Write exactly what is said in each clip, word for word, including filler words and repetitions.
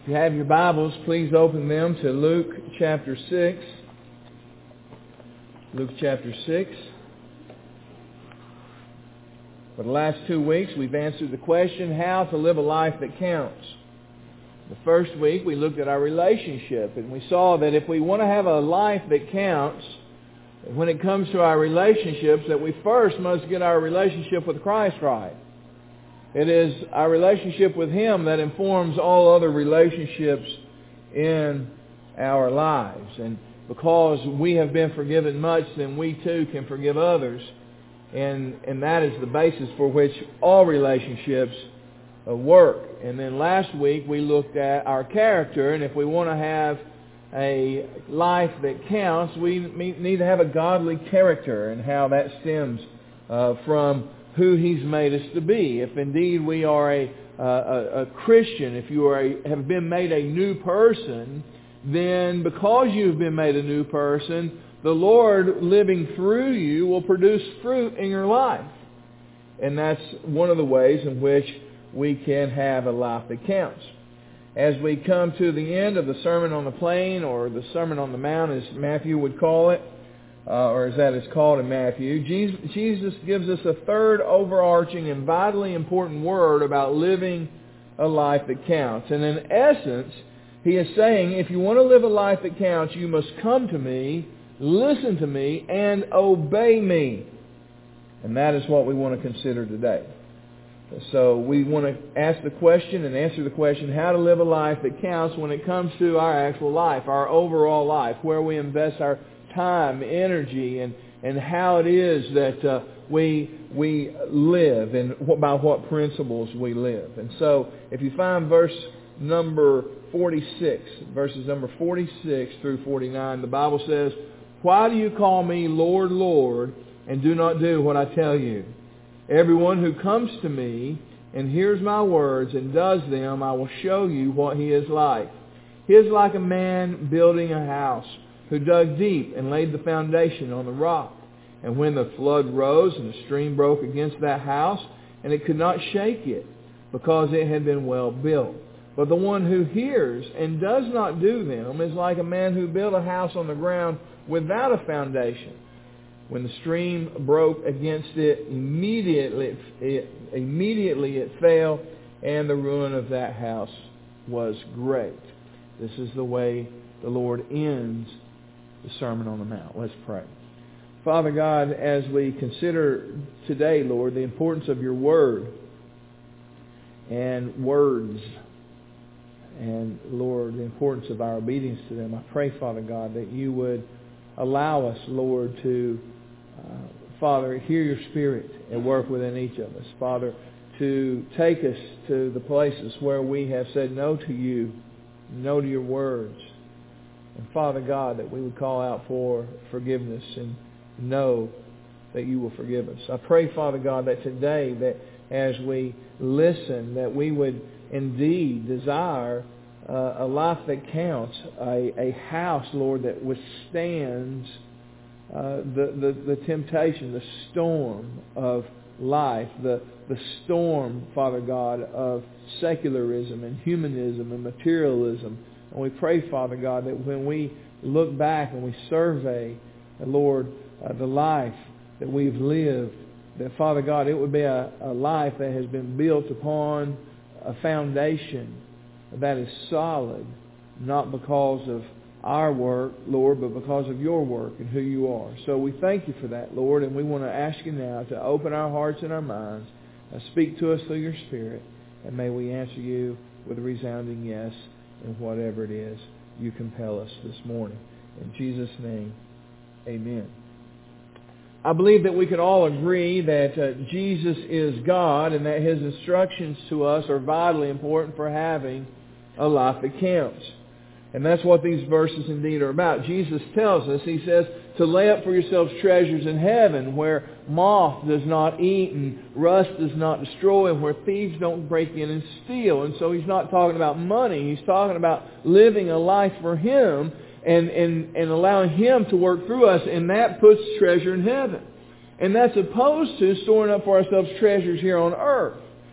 If you have your Bibles, please open them to Luke chapter six. Luke chapter six. For the last two weeks, we've answered the question, how to live a life that counts. The first week, we looked at our relationship, and we saw that if we want to have a life that counts, when it comes to our relationships, that we first must get our relationship with Christ right. It is our relationship with Him that informs all other relationships in our lives. And because we have been forgiven much, then we too can forgive others. And, and that is the basis for which all relationships uh, work. And then last week we looked at our character, and if we want to have a life that counts, we need to have a godly character, and how that stems uh, from who He's made us to be. If indeed we are a, a, a Christian, if you are a, have been made a new person, then because you've been made a new person, the Lord living through you will produce fruit in your life. And that's one of the ways in which we can have a life that counts. As we come to the end of the Sermon on the Plain, or the Sermon on the Mount as Matthew would call it, Uh, or as that is called in Matthew, Jesus, Jesus gives us a third overarching and vitally important word about living a life that counts. And in essence, He is saying, if you want to live a life that counts, you must come to me, listen to me, and obey me. And that is what we want to consider today. So we want to ask the question and answer the question, how to live a life that counts when it comes to our actual life, our overall life, where we invest our time, energy, and, and how it is that uh, we we live, and what, by what principles we live. And so, if you find verse number forty-six, verses number forty-six through forty-nine, the Bible says, "Why do you call me Lord, Lord, and do not do what I tell you? Everyone who comes to me and hears my words and does them, I will show you what he is like. He is like a man building a house, who dug deep and laid the foundation on the rock. And when the flood rose and the stream broke against that house, and it could not shake it, because it had been well built. But the one who hears and does not do them is like a man who built a house on the ground without a foundation. When the stream broke against it, immediately it, immediately it fell, and the ruin of that house was great." This is the way the Lord ends the Sermon on the Mount. Let's pray. Father God, as we consider today, Lord, the importance of your word and words, and Lord, the importance of our obedience to them, I pray, Father God, that you would allow us, Lord, to, uh, Father, hear your Spirit and work within each of us. Father, to take us to the places where we have said no to you, no to your words. And Father God, that we would call out for forgiveness and know that you will forgive us. I pray, Father God, that today, that as we listen, that we would indeed desire uh, a life that counts, a, a house, Lord, that withstands uh, the, the, the temptation, the storm of life, the, the storm, Father God, of secularism and humanism and materialism. And we pray, Father God, that when we look back and we survey, uh, Lord, uh, the life that we've lived, that, Father God, it would be a, a life that has been built upon a foundation that is solid, not because of our work, Lord, but because of your work and who you are. So we thank you for that, Lord, and we want to ask you now to open our hearts and our minds, uh, speak to us through your Spirit, and may we answer you with a resounding yes in whatever it is you compel us this morning. In Jesus' name, amen. I believe that we can all agree that uh, Jesus is God, and that His instructions to us are vitally important for having a life that counts. And that's what these verses indeed are about. Jesus tells us, He says, to lay up for yourselves treasures in heaven, where moth does not eat and rust does not destroy, and where thieves don't break in and steal. And so He's not talking about money. He's talking about living a life for Him and, and, and allowing Him to work through us, and that puts treasure in heaven. And that's opposed to storing up for ourselves treasures here on earth.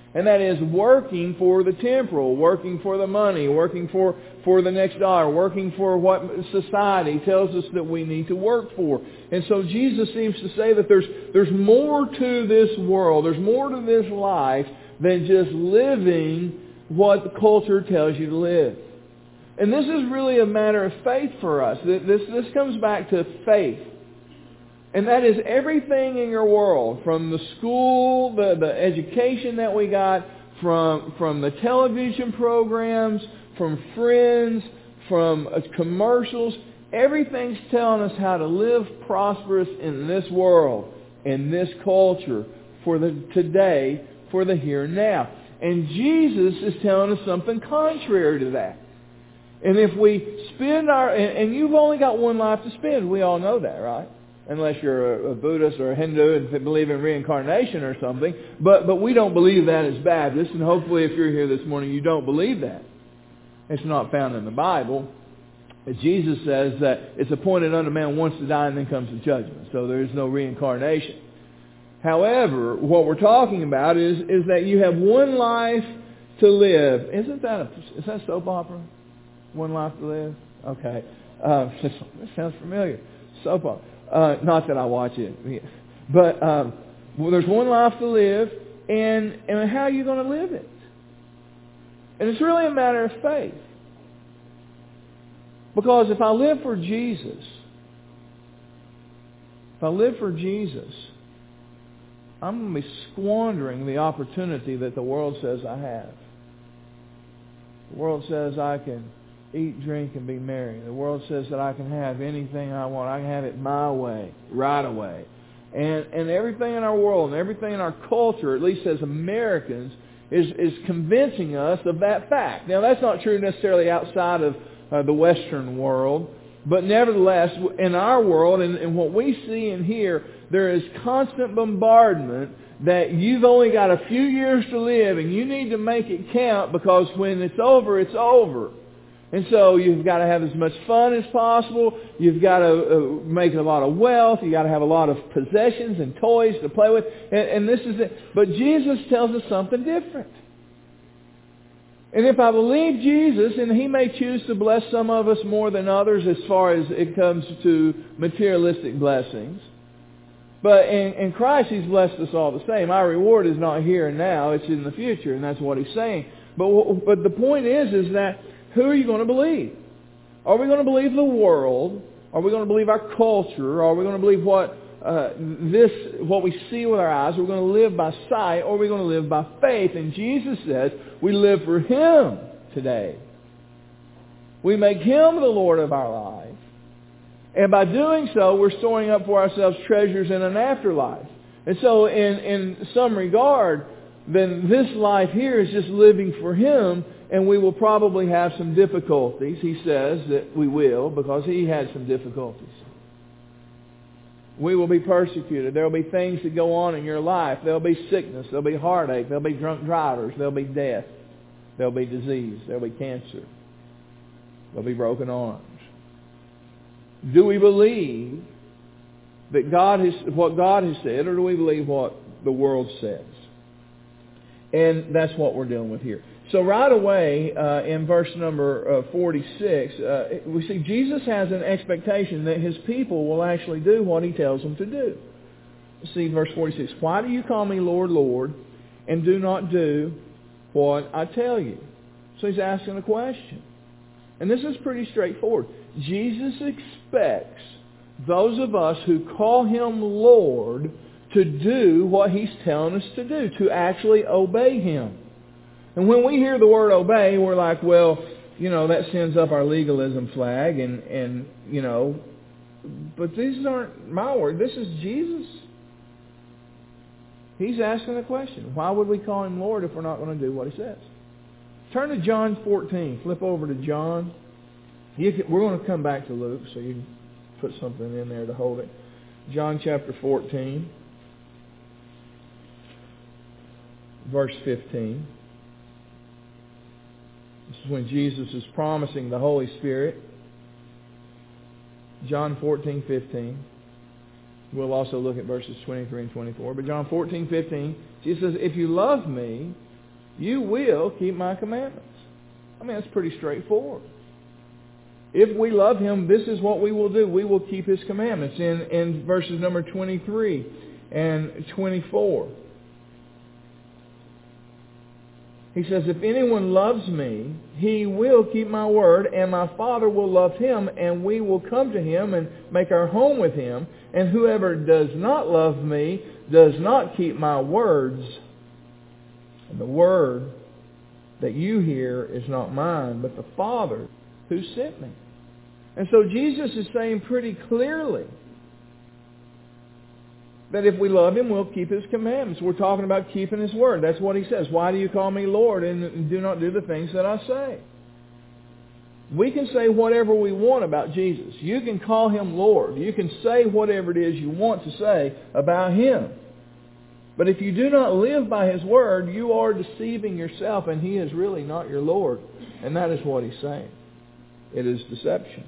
And that is working for the temporal, working for the money, working for, for the next dollar, working for what society tells us that we need to work for. And so Jesus seems to say that there's, there's more to this world, there's more to this life than just living what the culture tells you to live. And this is really a matter of faith for us. This, this comes back to faith. And that is everything in your world, from the school, the, the education that we got, from, from the television programs, from friends, from uh, commercials. Everything's telling us how to live prosperous in this world, in this culture, for the today, for the here and now. And Jesus is telling us something contrary to that. And if we spend our, and, and you've only got one life to spend, we all know that, right? Unless you're a, a Buddhist or a Hindu and believe in reincarnation or something. But but we don't believe that as Baptists, and hopefully if you're here this morning, you don't believe that. It's not found in the Bible. Jesus says that it's appointed unto man once to die and then comes the judgment. So there is no reincarnation. However, what we're talking about is, is that you have one life to live. Isn't that a, is that a soap opera? One life to live? Okay. Uh, this, this sounds familiar. Soap opera. Uh, not that I watch it. But um, well, there's one life to live, and, and how are you going to live it? And it's really a matter of faith. Because if I live for Jesus, if I live for Jesus, I'm going to be squandering the opportunity that the world says I have. The world says I can eat, drink, and be merry. The world says that I can have anything I want. I can have it my way, right away. And and everything in our world and everything in our culture, at least as Americans, is, is convincing us of that fact. Now, that's not true necessarily outside of uh, the Western world. But nevertheless, in our world and, and what we see and hear, there is constant bombardment that you've only got a few years to live and you need to make it count, because when it's over, it's over. And so you've got to have as much fun as possible. You've got to uh, make a lot of wealth. You've got to have a lot of possessions and toys to play with. And, and this is it. But Jesus tells us something different. And if I believe Jesus, and He may choose to bless some of us more than others as far as it comes to materialistic blessings. But in, in Christ, He's blessed us all the same. Our reward is not here and now. It's in the future. And that's what He's saying. But, but the point is, is that who are you going to believe? Are we going to believe the world? Are we going to believe our culture? Are we going to believe what uh, this, what we see with our eyes? Are we going to live by sight, or are we going to live by faith? And Jesus says we live for Him today. We make Him the Lord of our life. And by doing so, we're storing up for ourselves treasures in an afterlife. And so in, in some regard, then this life here is just living for Him. And we will probably have some difficulties. He says that we will, because He had some difficulties. We will be persecuted. There will be things that go on in your life. There will be sickness. There will be heartache. There will be drunk drivers. There will be death. There will be disease. There will be cancer. There will be broken arms. Do we believe that God has, what God has said, or do we believe what the world says? And that's what we're dealing with here. So right away, uh, in verse number uh, forty-six, uh, we see Jesus has an expectation that His people will actually do what He tells them to do. See verse forty-six. Why do you call me Lord, Lord, and do not do what I tell you? So He's asking a question. And this is pretty straightforward. Jesus expects those of us who call Him Lord to do what He's telling us to do, to actually obey Him. And when we hear the word obey, we're like, well, you know, that sends up our legalism flag, and, and you know, but these aren't my words. This is Jesus. He's asking the question. Why would we call Him Lord if we're not going to do what He says? Turn to John fourteen. Flip over to John. You can, we're going to come back to Luke, so you can put something in there to hold it. John chapter fourteen, verse fifteen. This is when Jesus is promising the Holy Spirit. John fourteen fifteen. We'll also look at verses twenty-three and twenty-four. But John fourteen fifteen, Jesus says, if you love me, you will keep my commandments. I mean, that's pretty straightforward. If we love Him, this is what we will do. We will keep His commandments. In, in verses number twenty-three and twenty-four. He says, if anyone loves me, he will keep my word, and my Father will love him, and we will come to him and make our home with him. And whoever does not love me does not keep my words. And the word that you hear is not mine, but the Father who sent me. And so Jesus is saying pretty clearly that if we love Him, we'll keep His commandments. We're talking about keeping His word. That's what He says. Why do you call me Lord and do not do the things that I say? We can say whatever we want about Jesus. You can call Him Lord. You can say whatever it is you want to say about Him. But if you do not live by His word, you are deceiving yourself, and He is really not your Lord. And that is what He's saying. It is deception.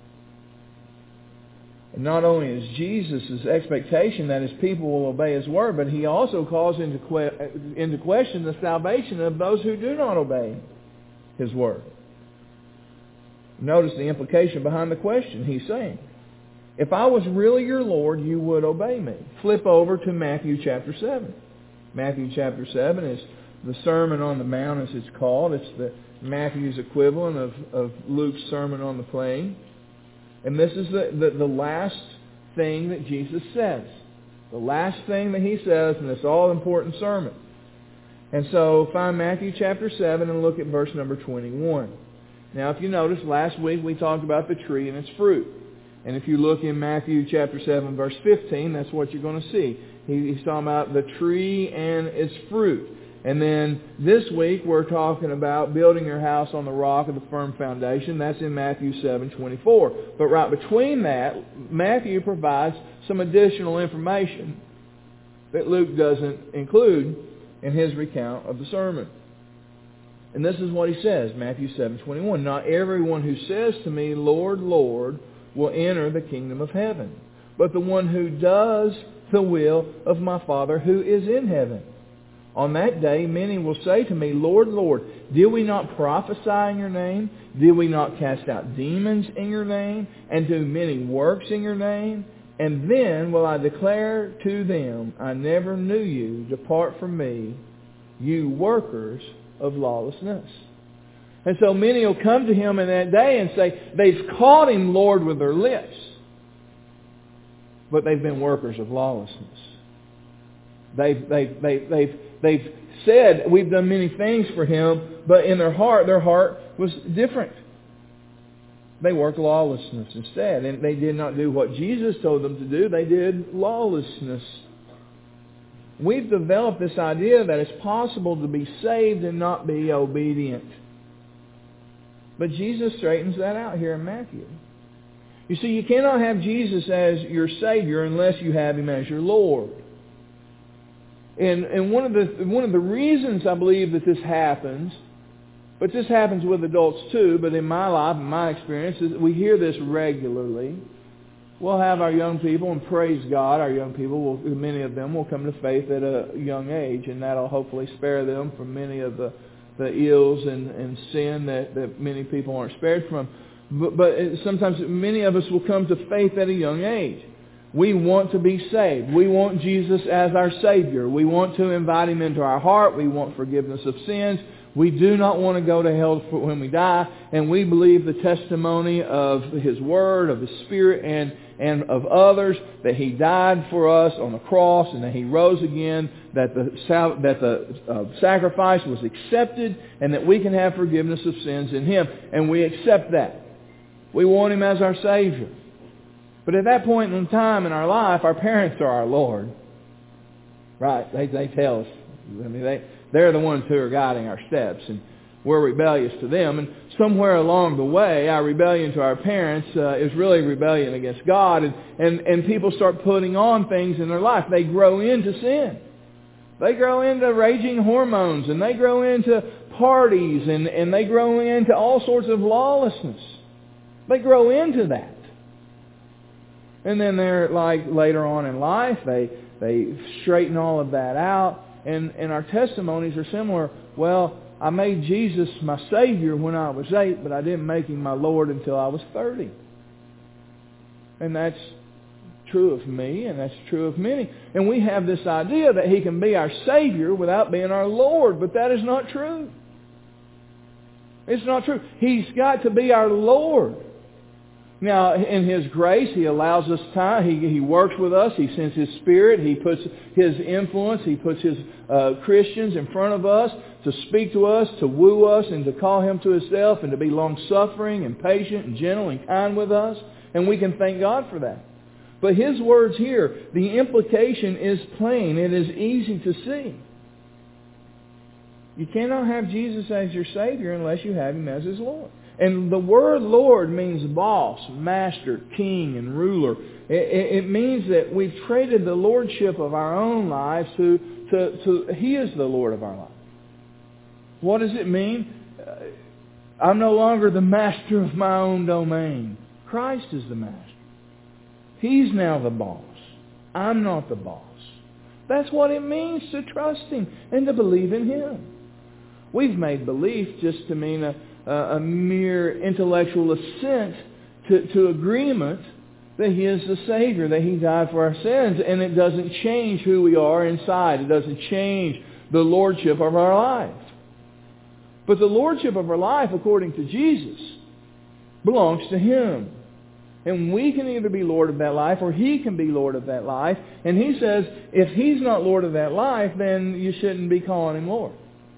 And not only is Jesus' expectation that His people will obey His word, but He also calls into, que- into question the salvation of those who do not obey His word. Notice the implication behind the question. He's saying, if I was really your Lord, you would obey me. Flip over to Matthew chapter seven. Matthew chapter seven is the Sermon on the Mount, as it's called. It's the Matthew's equivalent of, of Luke's Sermon on the Plain. And this is the, the, the last thing that Jesus says. The last thing that He says in this all-important sermon. And so find Matthew chapter seven and look at verse number twenty-one. Now if you notice, last week we talked about the tree and its fruit. And if you look in Matthew chapter seven verse fifteen, that's what you're going to see. He, he's talking about the tree and its fruit. And then this week we're talking about building your house on the rock of the firm foundation. That's in Matthew seven twenty-four. But right between that, Matthew provides some additional information that Luke doesn't include in his recount of the sermon. And this is what he says, Matthew seven twenty-one. Not everyone who says to me, Lord, Lord, will enter the kingdom of heaven, but the one who does the will of my Father who is in heaven. On that day, many will say to me, Lord, Lord, did we not prophesy in your name? Did we not cast out demons in your name? And do many works in your name? And then will I declare to them, I never knew you. Depart from me, you workers of lawlessness. And so many will come to Him in that day and say, they've called Him Lord with their lips, but they've been workers of lawlessness. They've, they've, they've, they've, they've said, we've done many things for Him, but in their heart, their heart was different. They worked lawlessness instead. And they did not do what Jesus told them to do. They did lawlessness. We've developed this idea that it's possible to be saved and not be obedient. But Jesus straightens that out here in Matthew. You see, you cannot have Jesus as your Savior unless you have Him as your Lord. And, and one of the one of the reasons I believe that this happens, but this happens with adults too, but in my life, in my experience, is we hear this regularly. We'll have our young people, and praise God, our young people, will, many of them will come to faith at a young age, and that'll hopefully spare them from many of the, the ills and, and sin that, that many people aren't spared from. But, but sometimes many of us will come to faith at a young age. We want to be saved. We want Jesus as our Savior. We want to invite Him into our heart. We want forgiveness of sins. We do not want to go to hell when we die. And we believe the testimony of His Word, of His Spirit, and, and of others, that He died for us on the cross and that He rose again, that the, that the uh, sacrifice was accepted, and that we can have forgiveness of sins in Him. And we accept that. We want Him as our Savior. But at that point in time in our life, our parents are our Lord. Right? They they tell us. I mean, they, they're the ones who are guiding our steps. And we're rebellious to them. And somewhere along the way, our rebellion to our parents uh, is really rebellion against God. And, and, and people start putting on things in their life. They grow into sin. They grow into raging hormones. And they grow into parties. And, and they grow into all sorts of lawlessness. They grow into that. And then they're like later on in life, they they straighten all of that out. And, and our testimonies are similar well, I made Jesus my Savior when I was eight, but I didn't make Him my Lord until I was thirty. And that's true of me, and that's true of many. And we have this idea that He can be our Savior without being our Lord, but that is not true. It's not true. He's got to be our Lord. Now, in His grace, He allows us time. He, he works with us. He sends His Spirit. He puts His influence. He puts His uh, Christians in front of us to speak to us, to woo us, and to call Him to Himself, and to be long-suffering and patient and gentle and kind with us. And we can thank God for that. But His words here, the implication is plain. It is easy to see. You cannot have Jesus as your Savior unless you have Him as His Lord. And the word Lord means boss, master, king, and ruler. It, it means that we've traded the lordship of our own lives to, to, to He is the Lord of our life. What does it mean? I'm no longer the master of my own domain. Christ is the master. He's now the boss. I'm not the boss. That's what it means to trust Him and to believe in Him. We've made belief just to mean a, a, a mere intellectual assent to, to agreement that He is the Savior, that He died for our sins, and it doesn't change who we are inside. It doesn't change the lordship of our life. But the lordship of our life, according to Jesus, belongs to Him. And we can either be Lord of that life or He can be Lord of that life. And He says, if He's not Lord of that life, then you shouldn't be calling Him Lord.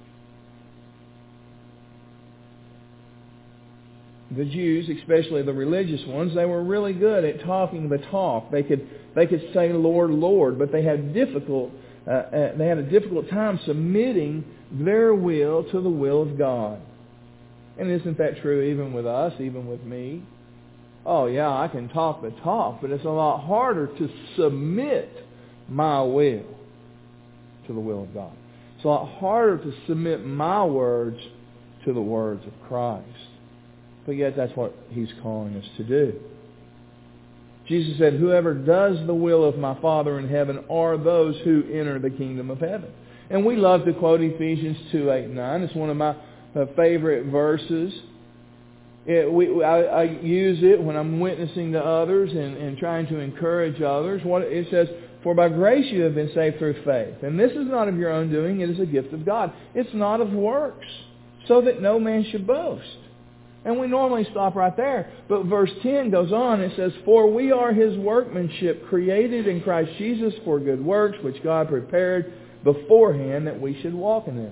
The Jews, especially the religious ones, they were really good at talking the talk. They could they could say Lord, Lord, but they had difficult uh, uh, they had a difficult time submitting their will to the will of God. And isn't that true even with us, even with me? Oh yeah, I can talk the talk, but it's a lot harder to submit my will to the will of God. It's a lot harder to submit my words to the words of Christ. But yet that's what He's calling us to do. Jesus said, whoever does the will of my Father in heaven are those who enter the kingdom of heaven. And we love to quote Ephesians two, eight, and nine. It's one of my uh, favorite verses. It, we, I, I use it when I'm witnessing to others and, and trying to encourage others. What it says, for by grace you have been saved through faith. And this is not of your own doing, it is a gift of God. It's not of works, so that no man should boast. And we normally stop right there. But verse ten goes on. It says, for we are His workmanship, created in Christ Jesus for good works, which God prepared beforehand that we should walk in them.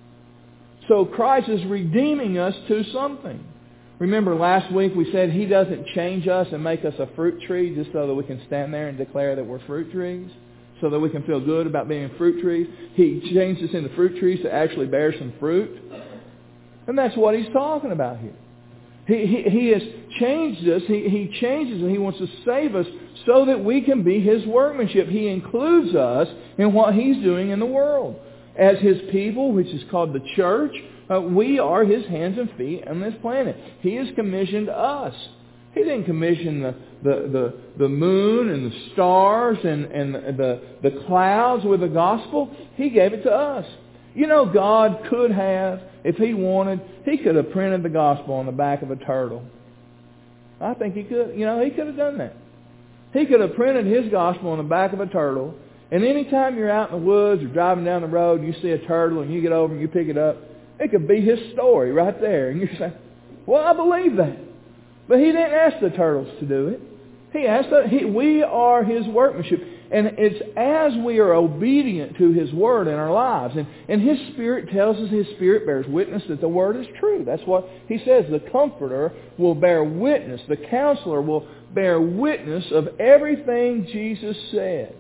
So Christ is redeeming us to something. Remember last week we said He doesn't change us and make us a fruit tree just so that we can stand there and declare that we're fruit trees, so that we can feel good about being fruit trees. He changed us into fruit trees to actually bear some fruit. And that's what He's talking about here. He, he, he has changed us. He, he changes and He wants to save us so that we can be His workmanship. He includes us in what He's doing in the world. As His people, which is called the church, uh, we are His hands and feet on this planet. He has commissioned us. He didn't commission the, the, the, the moon and the stars and, and the, the clouds with the gospel. He gave it to us. You know, God could have, if He wanted, He could have printed the gospel on the back of a turtle. I think He could. You know, He could have done that. He could have printed His gospel on the back of a turtle. And anytime you're out in the woods or driving down the road and you see a turtle and you get over and you pick it up, it could be His story right there. And you say, well, I believe that. But He didn't ask the turtles to do it. He asked that he, we are His workmanship. And it's as we are obedient to His Word in our lives. And, and His Spirit tells us, His Spirit bears witness that the Word is true. That's what He says. The Comforter will bear witness. The Counselor will bear witness of everything Jesus said.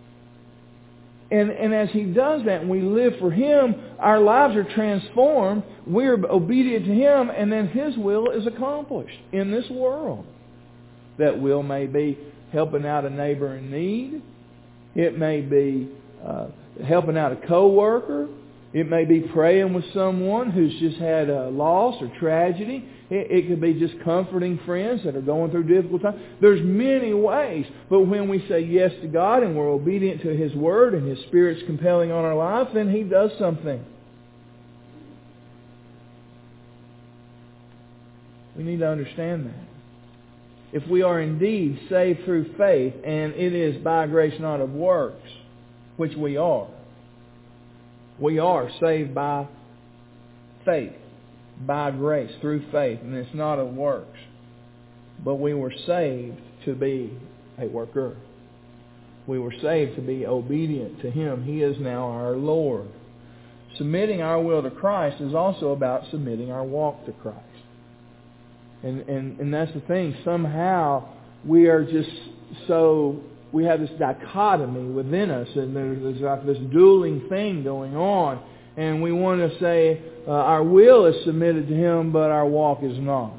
And, and as He does that and we live for Him, our lives are transformed. We're obedient to Him. And then His will is accomplished in this world. That will may be helping out a neighbor in need. It may be uh, helping out a coworker. It may be praying with someone who's just had a loss or tragedy. It, it could be just comforting friends that are going through difficult times. There's many ways. But when we say yes to God and we're obedient to His Word and His Spirit's compelling on our lives, then He does something. We need to understand that. If we are indeed saved through faith, and it is by grace, not of works, which we are. We are saved by faith, by grace, through faith, and it's not of works. But we were saved to be a worker. We were saved to be obedient to Him. He is now our Lord. Submitting our will to Christ is also about submitting our walk to Christ. And, and, and that's the thing. Somehow we are just so, we have this dichotomy within us, and there's, there's like this dueling thing going on. And we want to say uh, our will is submitted to Him, but our walk is not.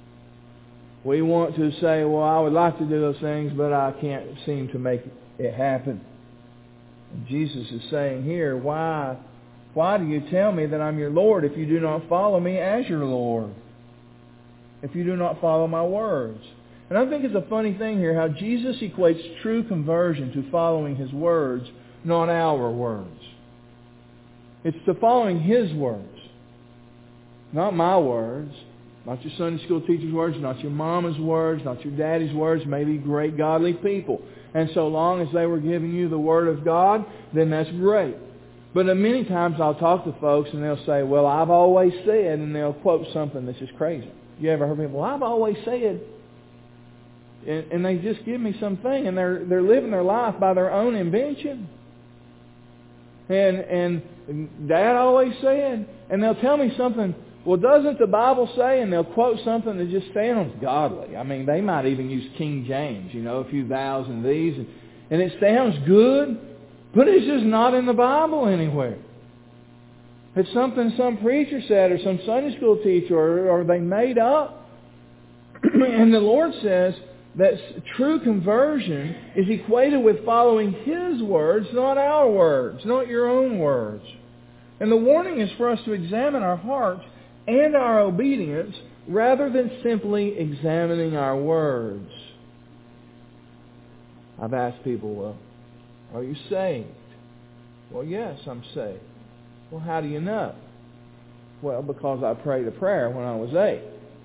We want to say, well, I would like to do those things, but I can't seem to make it happen. And Jesus is saying here, why, why do you tell me that I'm your Lord if you do not follow me as your Lord? If you do not follow my words. And I think it's a funny thing here how Jesus equates true conversion to following His words, not our words. It's to following His words, not my words, not your Sunday school teacher's words, not your mama's words, not your daddy's words, maybe great godly people. And so long as they were giving you the Word of God, then that's great. But many times I'll talk to folks and they'll say, well, I've always said, and they'll quote something that's just crazy. You ever heard people, well, I've always said, and, and they just give me something, and they're they're living their life by their own invention. And and Dad always said, and they'll tell me something, well, doesn't the Bible say, and they'll quote something that just sounds godly. I mean, they might even use King James, you know, a few thous and these, and, and it sounds good, but it's just not in the Bible anywhere. It's something some preacher said or some Sunday school teacher or, or they made up. And the Lord says that true conversion is equated with following His words, not our words, not your own words. And the warning is for us to examine our hearts and our obedience rather than simply examining our words. I've asked people, well, are you saved? Well, yes, I'm saved. Well, how do you know? Well, because I prayed a prayer when I was eight.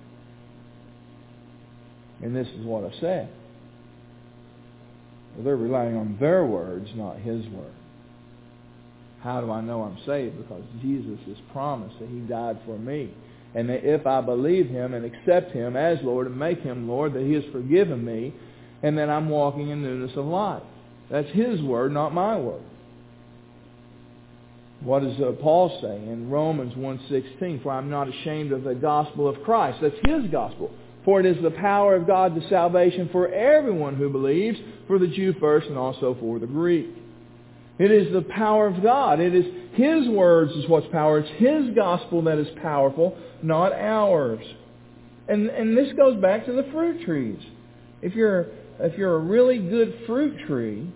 And this is what I said. Well, they're relying on their words, not His word. How do I know I'm saved? Because Jesus has promised that He died for me. And that if I believe Him and accept Him as Lord and make Him Lord, that He has forgiven me and that I'm walking in newness of life. That's His word, not my word. What does uh, Paul say in Romans one sixteen? For I'm not ashamed of the gospel of Christ. That's His gospel. For it is the power of God to salvation for everyone who believes, for the Jew first and also for the Greek. It is the power of God. It is His words is what's power. It's His gospel that is powerful, not ours. And and this goes back to the fruit trees. If you're if you're a really good fruit tree,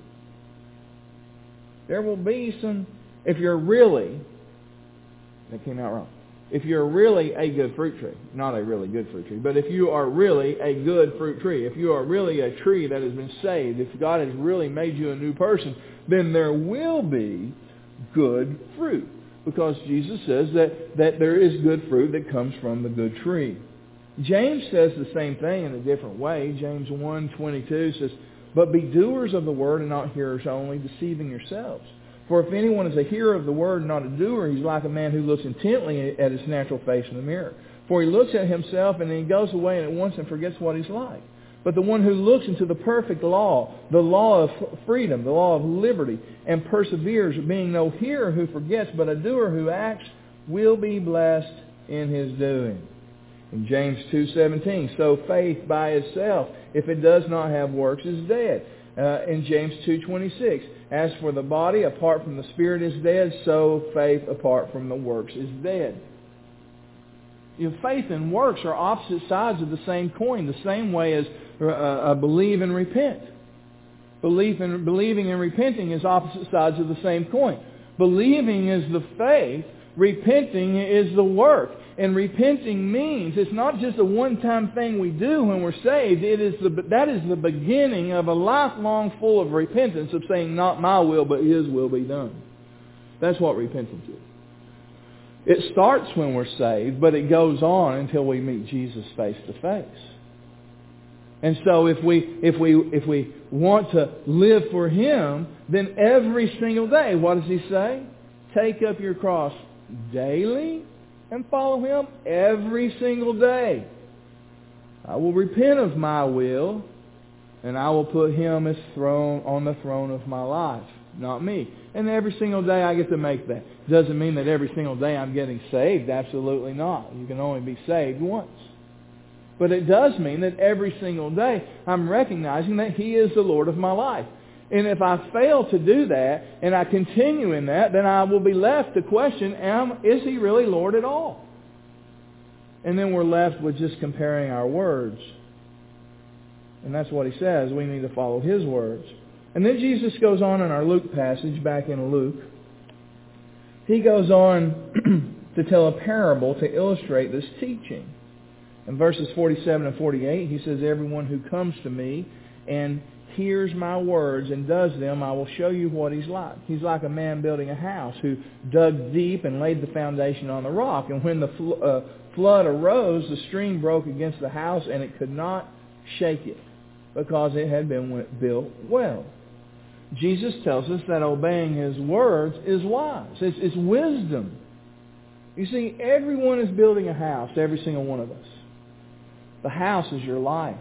there will be some. If you're really, that came out wrong. If you're really a good fruit tree, not a really good fruit tree, but if you are really a good fruit tree, if you are really a tree that has been saved, if God has really made you a new person, then there will be good fruit. Because Jesus says that, that there is good fruit that comes from the good tree. James says the same thing in a different way. James one twenty-two says, but be doers of the word and not hearers only, deceiving yourselves. For if anyone is a hearer of the word and not a doer, he's like a man who looks intently at his natural face in the mirror. For he looks at himself and then he goes away and at once and forgets what he's like. But the one who looks into the perfect law, the law of freedom, the law of liberty, and perseveres, being no hearer who forgets, but a doer who acts, will be blessed in his doing. In James two seventeen, so faith by itself, if it does not have works, is dead. Uh, in James two twenty-six, as for the body, apart from the spirit is dead, so faith apart from the works is dead. You know, faith and works are opposite sides of the same coin, the same way as uh, uh, believe and repent. Belief and, believing and repenting is opposite sides of the same coin. Believing is the faith, repenting is the work. And repenting means it's not just a one-time thing we do when we're saved. It is the, that is the beginning of a lifelong full of repentance of saying, not my will, but His will be done. That's what repentance is. It starts when we're saved, but it goes on until we meet Jesus face to face. And so if we if we if we want to live for Him, then every single day, what does He say? Take up your cross daily and follow Him every single day. I will repent of my will, and I will put Him as throne on the throne of my life, not me. And every single day I get to make that. Doesn't mean that every single day I'm getting saved. Absolutely not. You can only be saved once. But it does mean that every single day I'm recognizing that He is the Lord of my life. And if I fail to do that, and I continue in that, then I will be left to question, am, is He really Lord at all? And then we're left with just comparing our words. And that's what He says. We need to follow His words. And then Jesus goes on in our Luke passage, back in Luke. He goes on to tell a parable to illustrate this teaching. In verses forty-seven and forty-eight, He says, everyone who comes to me and hears my words and does them, I will show you what he's like. He's like a man building a house who dug deep and laid the foundation on the rock. And when the fl- uh, flood arose, the stream broke against the house, and it could not shake it because it had been built well. Jesus tells us that obeying His words is wise. It's, it's wisdom. You see, everyone is building a house, every single one of us. The house is your life.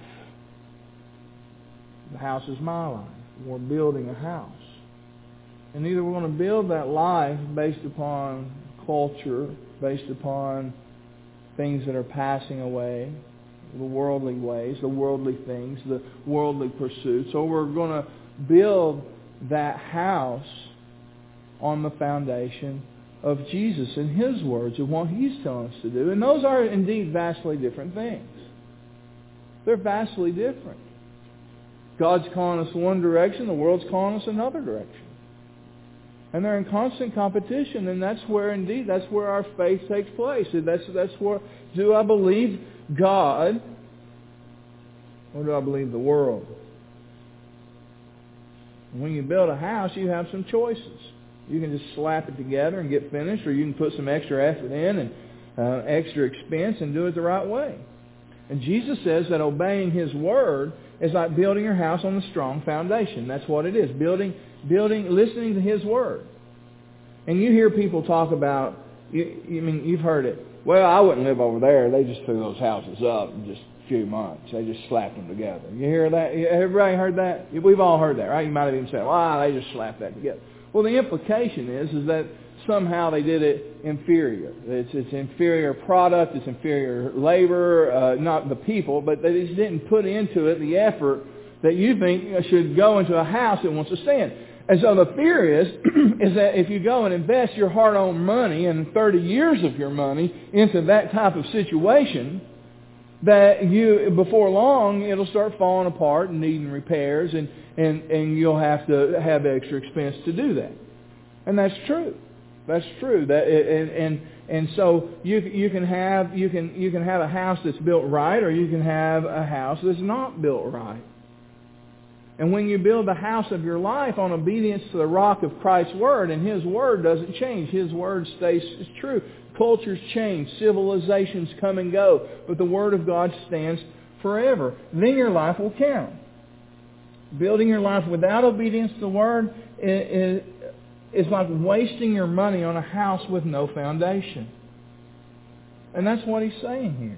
The house is my life. We're building a house. And either we're going to build that life based upon culture, based upon things that are passing away, the worldly ways, the worldly things, the worldly pursuits, or we're going to build that house on the foundation of Jesus and His words and what He's telling us to do. And those are indeed vastly different things. They're vastly different. God's calling us one direction, the world's calling us another direction. And they're in constant competition, and that's where, indeed, that's where our faith takes place. That's, that's where, do I believe God, or do I believe the world? When you build a house, you have some choices. You can just slap it together and get finished, or you can put some extra effort in and uh, extra expense and do it the right way. And Jesus says that obeying His word is like building your house on a strong foundation. That's what it is. Building, building, listening to His word. And you hear people talk about, you, you mean, you've heard it. Well, I wouldn't live over there. They just threw those houses up in just a few months. They just slapped them together. You hear that? Everybody heard that? We've all heard that, right? You might have even said, well, they just slapped that together. Well, the implication is, is that somehow they did it inferior. It's, it's inferior product, it's inferior labor, uh, not the people, but they just didn't put into it the effort that you think should go into a house that wants to stand. And so the fear is, is that if you go and invest your hard-earned money and thirty years of your money into that type of situation, that you, before long, it'll start falling apart and needing repairs, and, and, and you'll have to have extra expense to do that. And that's true. That's true. That and and and so you you can have you can you can have a house that's built right, or you can have a house that's not built right. And when you build the house of your life on obedience to the rock of Christ's word, and His word doesn't change, His word stays true. Cultures change, civilizations come and go, but the word of God stands forever. Then your life will count. Building your life without obedience to the word is, is like wasting your money on a house with no foundation. And that's what He's saying here.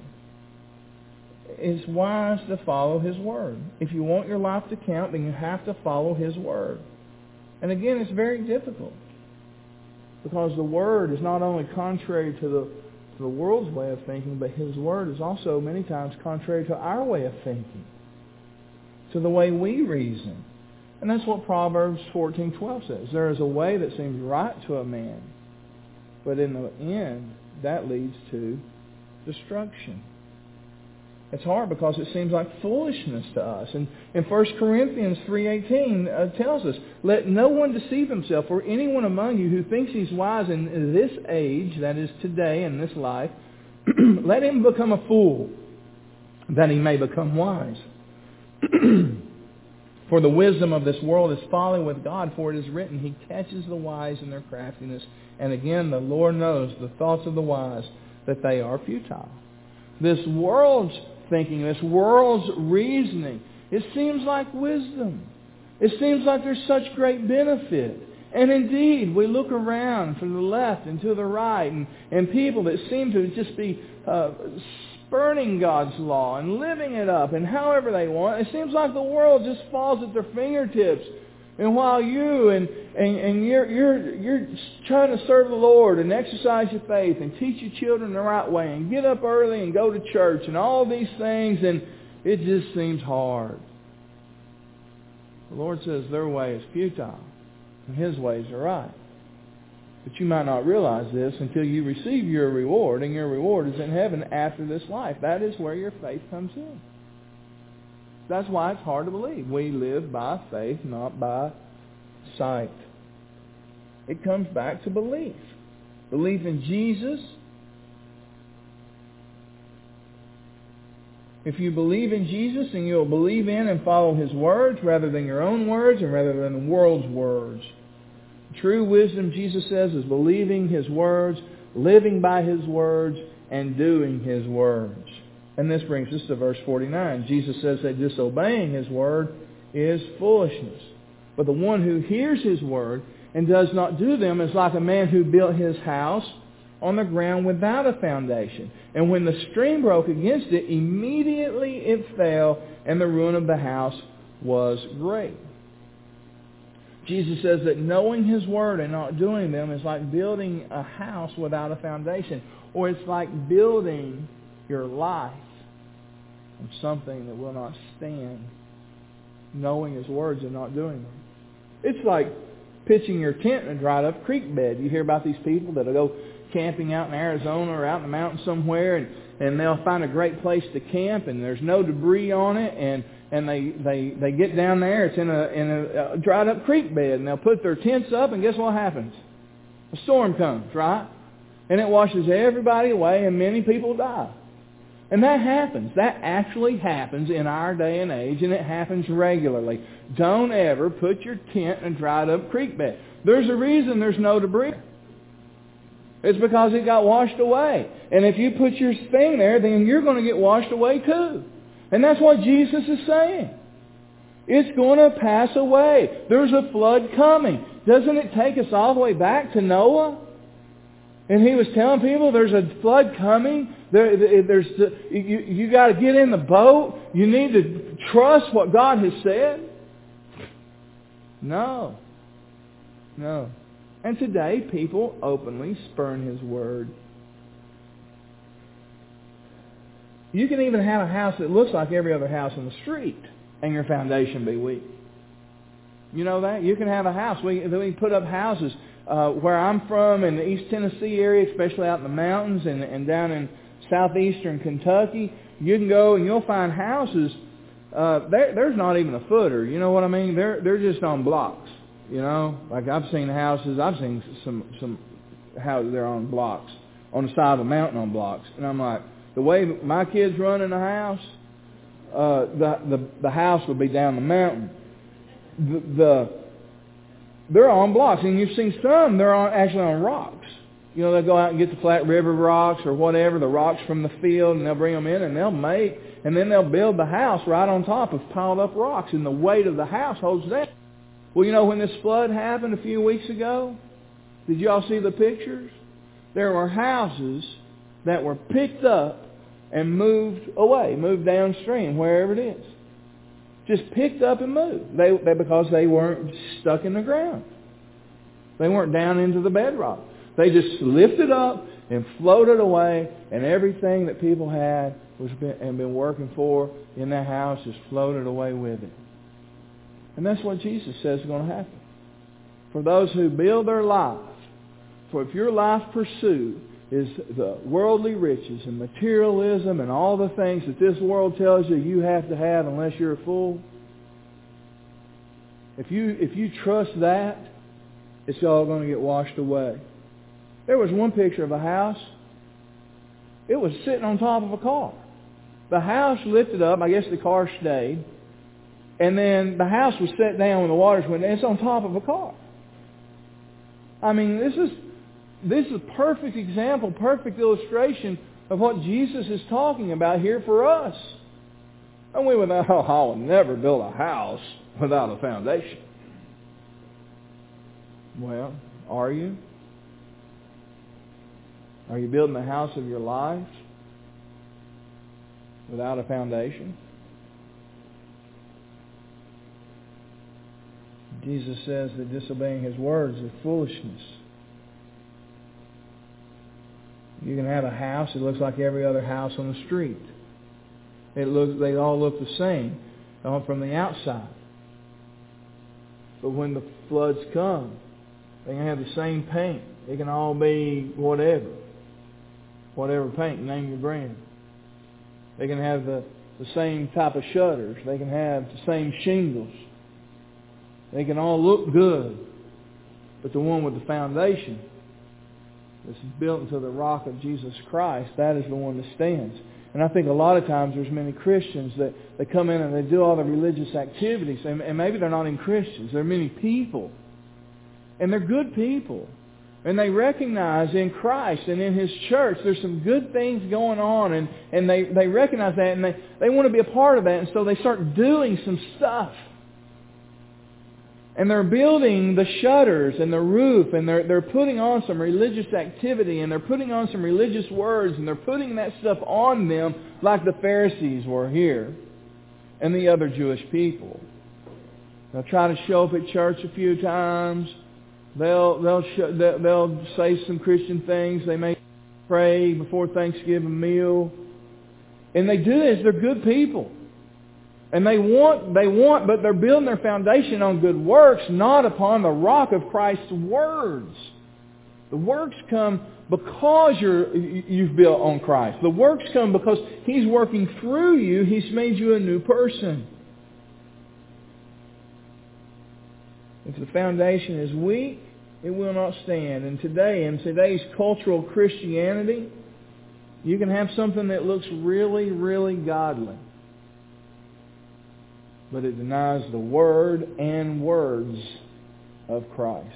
It's wise to follow His word. If you want your life to count, then you have to follow His word. And again, it's very difficult, because the word is not only contrary to the, to the world's way of thinking, but His word is also many times contrary to our way of thinking, to the way we reason. And that's what Proverbs fourteen twelve says. There is a way that seems right to a man, but in the end, that leads to destruction. It's hard because it seems like foolishness to us. And in First Corinthians three eighteen uh, tells us, let no one deceive himself, or anyone among you who thinks he's wise in this age, that is today, in this life, let him become a fool, that he may become wise. For the wisdom of this world is folly with God, for it is written, He catches the wise in their craftiness. And again, the Lord knows the thoughts of the wise, that they are futile. This world's thinking, this world's reasoning, it seems like wisdom. It seems like there's such great benefit. And indeed, we look around from the left and to the right, and, and people that seem to just be uh, spurning God's law and living it up and however they want. It seems like the world just falls at their fingertips. And while you and, and, and you're, you're, you're trying to serve the Lord and exercise your faith and teach your children the right way and get up early and go to church and all these things, and it just seems hard. The Lord says their way is futile and His ways are right. But you might not realize this until you receive your reward, and your reward is in heaven after this life. That is where your faith comes in. That's why it's hard to believe. We live by faith, not by sight. It comes back to belief. Belief in Jesus. If you believe in Jesus, then you'll believe in and follow His words rather than your own words and rather than the world's words. True wisdom, Jesus says, is believing His words, living by His words, and doing His words. And this brings us to verse forty-nine. Jesus says that disobeying His word is foolishness. But the one who hears His word and does not do them is like a man who built his house on the ground without a foundation. And when the stream broke against it, immediately it fell, and the ruin of the house was great. Jesus says that knowing His word and not doing them is like building a house without a foundation. Or it's like building your life on something that will not stand, knowing His words and not doing them. It's like pitching your tent in a dried up creek bed. You hear about these people that will go camping out in Arizona or out in the mountains somewhere, and, and they'll find a great place to camp, and there's no debris on it, and And they, they, they get down there, it's in a in a, a dried up creek bed, and they'll put their tents up, and guess what happens? A storm comes, right? And it washes everybody away, and many people die. And that happens. That actually happens in our day and age, and it happens regularly. Don't ever put your tent in a dried up creek bed. There's a reason there's no debris. It's because it got washed away. And if you put your thing there, then you're going to get washed away too. And that's what Jesus is saying. It's going to pass away. There's a flood coming. Doesn't it take us all the way back to Noah? And he was telling people there's a flood coming. There, there's you, you got to get in the boat. You need to trust what God has said. No. No. And today people openly spurn His word. You can even have a house that looks like every other house on the street, and your foundation be weak. You know that? You can have a house. We, we put up houses uh, where I'm from in the East Tennessee area, especially out in the mountains and, and down in southeastern Kentucky. You can go and you'll find houses. Uh, there's not even a footer. You know what I mean? They're they're just on blocks. You know, like I've seen houses. I've seen some some houses they're on blocks on the side of a mountain on blocks, and I'm like, the way my kids run in the house, uh, the, the the house would be down the mountain. The, the they're on blocks, and you've seen some. They're on actually on rocks. You know, they'll go out and get the Flat River rocks or whatever, the rocks from the field, and they'll bring them in, and they'll make, and then they'll build the house right on top of piled up rocks, and the weight of the house holds that. Well, you know, when this flood happened a few weeks ago, did you all see the pictures? There were houses that were picked up and moved away, moved downstream, wherever it is. Just picked up and moved. They, they because they weren't stuck in the ground. They weren't down into the bedrock. They just lifted up and floated away, and everything that people had was been, and been working for in that house just floated away with it. And that's what Jesus says is going to happen. For those who build their life, for if your life pursuit is the worldly riches and materialism and all the things that this world tells you you have to have unless you're a fool, if you if you trust that, it's all going to get washed away. There was one picture of a house. It was sitting on top of a car. The house lifted up. I guess the car stayed. And then the house was set down when the waters went down. It's on top of a car. I mean, this is this is a perfect example, perfect illustration of what Jesus is talking about here for us. And we would, oh, I will never build a house without a foundation. Well, are you? Are you building the house of your life without a foundation? Jesus says that disobeying His words is foolishness. You can have a house that looks like every other house on the street. It looks, they all look the same from the outside. But when the floods come, they can have the same paint. They can all be whatever. Whatever paint, name your brand. They can have the, the same type of shutters. They can have the same shingles. They can all look good. But the one with the foundation that's built into the rock of Jesus Christ, that is the one that stands. And I think a lot of times there's many Christians that they come in and they do all the religious activities. And, and maybe they're not even Christians. They're many people. And they're good people. And they recognize in Christ and in His church there's some good things going on. And, and they, they recognize that and they, they want to be a part of that. And so they start doing some stuff. And they're building the shutters and the roof, and they're, they're putting on some religious activity, and they're putting on some religious words, and they're putting that stuff on them like the Pharisees were here and the other Jewish people. They'll try to show up at church a few times. They'll, they'll, sh- they'll say some Christian things. They may pray before Thanksgiving meal. And they do this. They're good people. And they want, they want, but they're building their foundation on good works, not upon the rock of Christ's words. The works come because you're, you've built on Christ. The works come because He's working through you. He's made you a new person. If the foundation is weak, it will not stand. And today, in today's cultural Christianity, you can have something that looks really, really godly. But it denies the Word and words of Christ.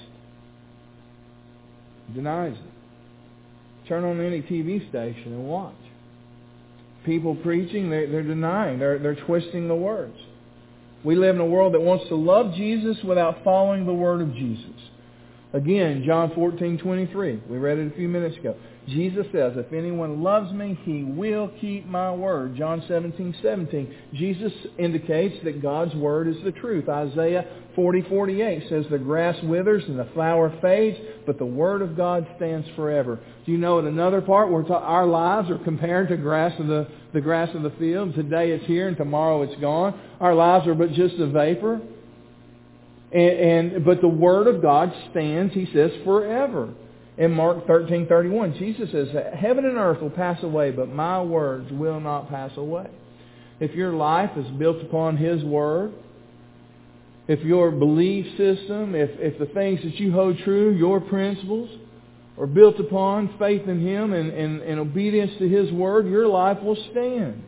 It denies it. Turn on any T V station and watch. People preaching, they're, they're denying. They're, they're twisting the words. We live in a world that wants to love Jesus without following the Word of Jesus. Again, John fourteen twenty-three. We read it a few minutes ago. Jesus says, if anyone loves me, he will keep my word. John seventeen seventeen. Jesus indicates that God's word is the truth. Isaiah forty forty-eight says, the grass withers and the flower fades, but the word of God stands forever. Do you know in another part where our lives are compared to grass of the, the grass of the field? Today it's here and tomorrow it's gone. Our lives are but just a vapor. And, and but the Word of God stands, He says, forever. In Mark thirteen thirty-one, Jesus says, heaven and earth will pass away, but my words will not pass away. If your life is built upon His Word, if your belief system, if, if the things that you hold true, your principles, are built upon faith in Him and, and, and obedience to His Word, your life will stand.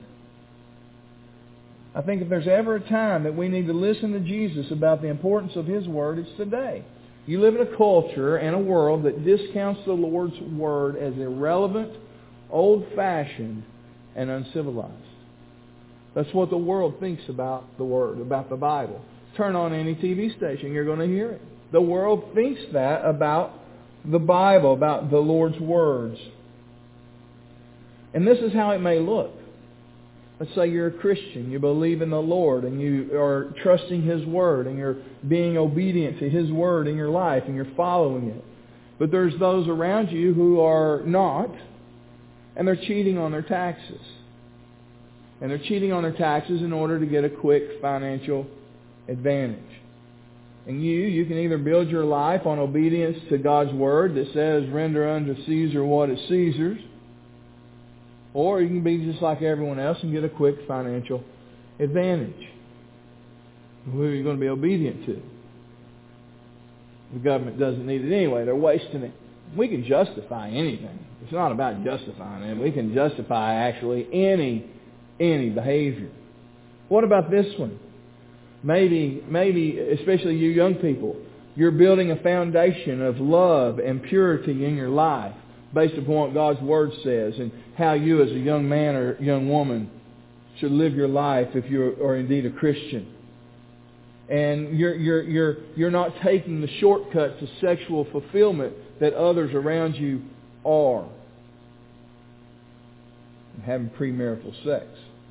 I think if there's ever a time that we need to listen to Jesus about the importance of His Word, it's today. You live in a culture and a world that discounts the Lord's Word as irrelevant, old-fashioned, and uncivilized. That's what the world thinks about the Word, about the Bible. Turn on any T V station, you're going to hear it. The world thinks that about the Bible, about the Lord's words. And this is how it may look. Let's say you're a Christian, you believe in the Lord, and you are trusting His Word, and you're being obedient to His Word in your life, and you're following it. But there's those around you who are not, and they're cheating on their taxes. And they're cheating on their taxes in order to get a quick financial advantage. And you, you can either build your life on obedience to God's Word that says, render unto Caesar what is Caesar's, or you can be just like everyone else and get a quick financial advantage. Who are you going to be obedient to? The government doesn't need it anyway. They're wasting it. We can justify anything. It's not about justifying it. We can justify actually any, any behavior. What about this one? Maybe, maybe, especially you young people, you're building a foundation of love and purity in your life based upon what God's Word says and how you as a young man or young woman should live your life if you are indeed a Christian. And you're, you're, you're, you're not taking the shortcut to sexual fulfillment that others around you are. And having premarital sex.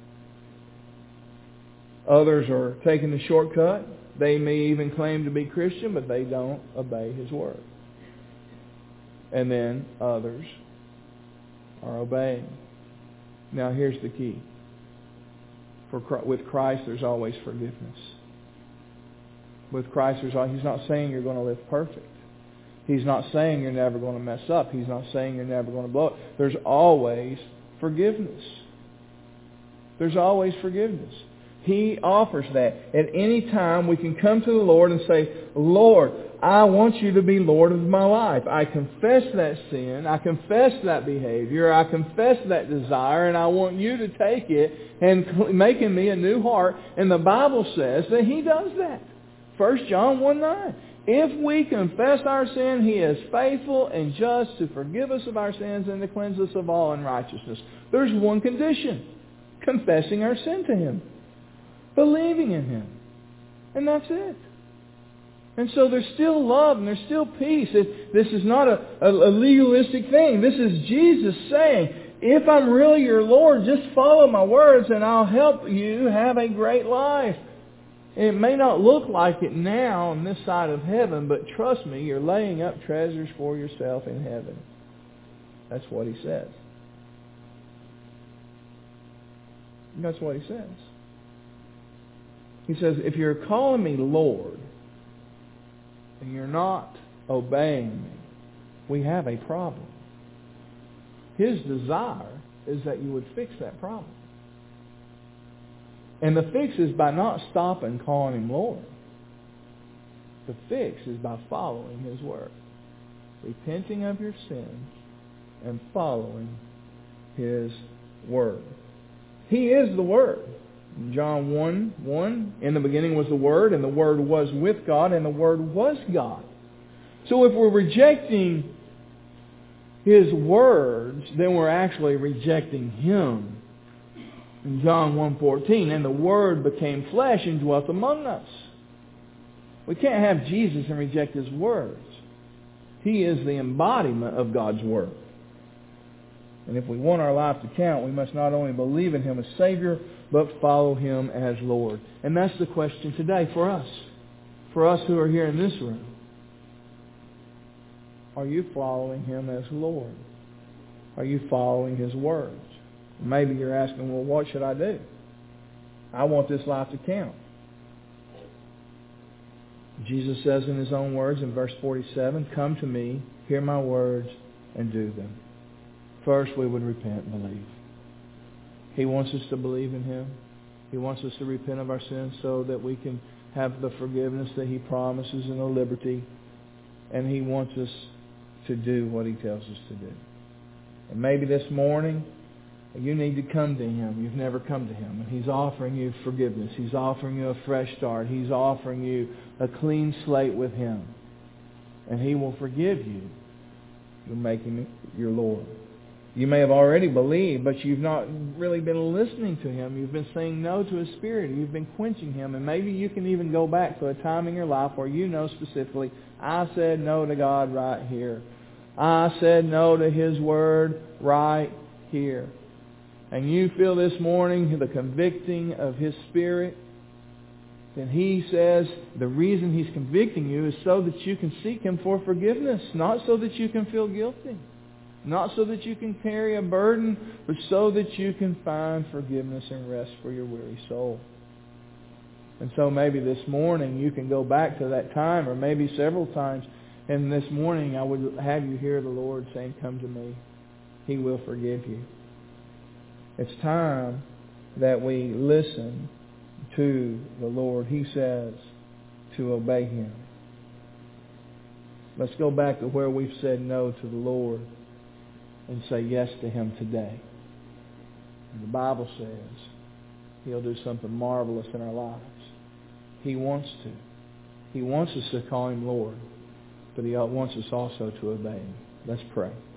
Others are taking the shortcut. They may even claim to be Christian, but they don't obey His Word. And then others are obeying. Now here's the key. For with Christ, there's always forgiveness. With Christ, there's always, He's not saying you're going to live perfect. He's not saying you're never going to mess up. He's not saying you're never going to blow it. There's always forgiveness. There's always forgiveness. He offers that. At any time, we can come to the Lord and say, Lord, I want you to be Lord of my life. I confess that sin. I confess that behavior. I confess that desire, and I want you to take it and make in me a new heart. And the Bible says that He does that. First John one nine. If we confess our sin, He is faithful and just to forgive us of our sins and to cleanse us of all unrighteousness. There's one condition. Confessing our sin to Him. Believing in Him. And that's it. And so there's still love and there's still peace. It, this is not a, a, a legalistic thing. This is Jesus saying, if I'm really your Lord, just follow my words and I'll help you have a great life. It may not look like it now on this side of heaven, but trust me, you're laying up treasures for yourself in heaven. That's what He says. That's what He says. He says, if you're calling me Lord, and you're not obeying me, we have a problem. His desire is that you would fix that problem. And the fix is by not stopping calling Him Lord. The fix is by following His Word. Repenting of your sins and following His Word. He is the Word. In John one one, in the beginning was the Word, and the Word was with God, and the Word was God. So if we're rejecting His words, then we're actually rejecting Him. In John one fourteen, and the Word became flesh and dwelt among us. We can't have Jesus and reject His words. He is the embodiment of God's Word. And if we want our life to count, we must not only believe in Him as Savior, but follow Him as Lord. And that's the question today for us. For us who are here in this room. Are you following Him as Lord? Are you following His words? Maybe you're asking, well, what should I do? I want this life to count. Jesus says in His own words in verse forty-seven, come to me, hear my words, and do them. First, we would repent and believe. He wants us to believe in Him. He wants us to repent of our sins so that we can have the forgiveness that He promises and the liberty. And He wants us to do what He tells us to do. And maybe this morning, you need to come to Him. You've never come to Him. And He's offering you forgiveness. He's offering you a fresh start. He's offering you a clean slate with Him. And He will forgive you. You'll make Him your Lord. You may have already believed, but you've not really been listening to Him. You've been saying no to His Spirit. You've been quenching Him. And maybe you can even go back to a time in your life where you know specifically, I said no to God right here. I said no to His Word right here. And you feel this morning the convicting of His Spirit. Then He says the reason He's convicting you is so that you can seek Him for forgiveness, not so that you can feel guilty. Not so that you can carry a burden, but so that you can find forgiveness and rest for your weary soul. And so maybe this morning you can go back to that time, or maybe several times, and this morning I would have you hear the Lord saying, come to me. He will forgive you. It's time that we listen to the Lord. He says to obey Him. Let's go back to where we've said no to the Lord and say yes to Him today. And the Bible says He'll do something marvelous in our lives. He wants to. He wants us to call Him Lord, but He wants us also to obey Him. Let's pray.